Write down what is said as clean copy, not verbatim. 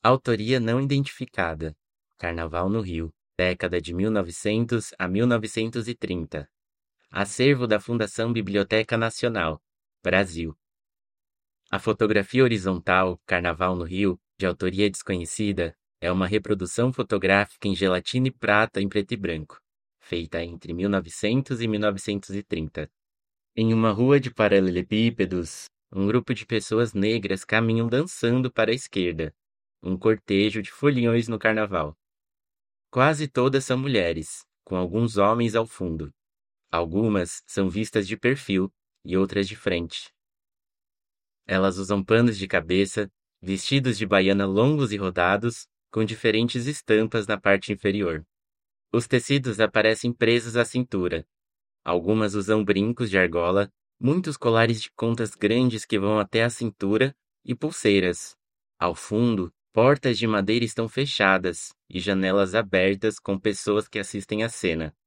Autoria não identificada. Carnaval no Rio, década de 1900 a 1930. Acervo da Fundação Biblioteca Nacional, Brasil. A fotografia horizontal Carnaval no Rio, de autoria desconhecida, é uma reprodução fotográfica em gelatina e prata em preto e branco, feita entre 1900 e 1930. Em uma rua de paralelepípedos, um grupo de pessoas negras caminham dançando para a esquerda, um cortejo de foliões no carnaval. Quase todas são mulheres, com alguns homens ao fundo. Algumas são vistas de perfil e outras de frente. Elas usam panos de cabeça, vestidos de baiana longos e rodados, com diferentes estampas na parte inferior. Os tecidos aparecem presos à cintura. Algumas usam brincos de argola, muitos colares de contas grandes que vão até a cintura e pulseiras. Ao fundo, portas de madeira estão fechadas e janelas abertas com pessoas que assistem à cena.